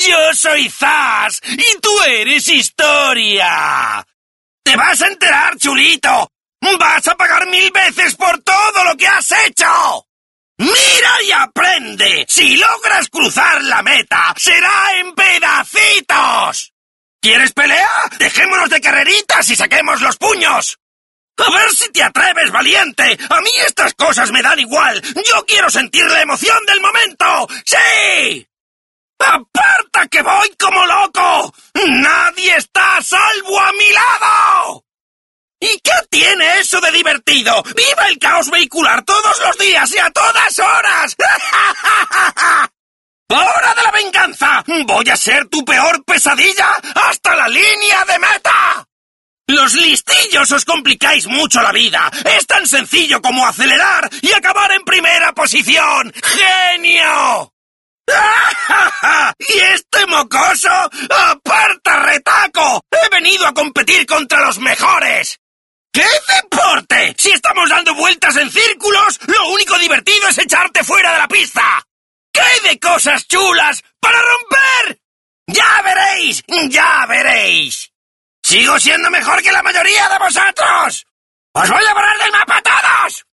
Yo soy Zas y tú eres Historia. ¡Te vas a enterar, chulito! ¡Vas a pagar 1000 veces por todo lo que has hecho! ¡Mira y aprende! Si logras cruzar la meta, será en pedacitos. ¿Quieres pelea? Dejémonos de carreritas y saquemos los puños. A ver si te atreves, valiente. A mí estas cosas me dan igual. Yo quiero sentir la emoción del momento. ¡Sí! ¡Aparta que voy como loco! ¡Nadie está a salvo a mi lado! ¿Y qué tiene eso de divertido? ¡Viva el caos vehicular todos los días y a todas horas! ¡Hora de la venganza! ¡Voy a ser tu peor pesadilla hasta la línea de meta! Los listillos os complicáis mucho la vida. Es tan sencillo como acelerar y acabar en primera posición. ¡Genio! ¿Y este mocoso? ¡Aparta, retaco! ¡He venido a competir contra los mejores! ¿Qué deporte? Si estamos dando vueltas en círculos, lo único divertido es echarte fuera de la pista. ¿Qué de cosas chulas para romper? ¡Ya veréis! ¡Ya veréis! ¡Sigo siendo mejor que la mayoría de vosotros! ¡Os voy a borrar del mapa a todos!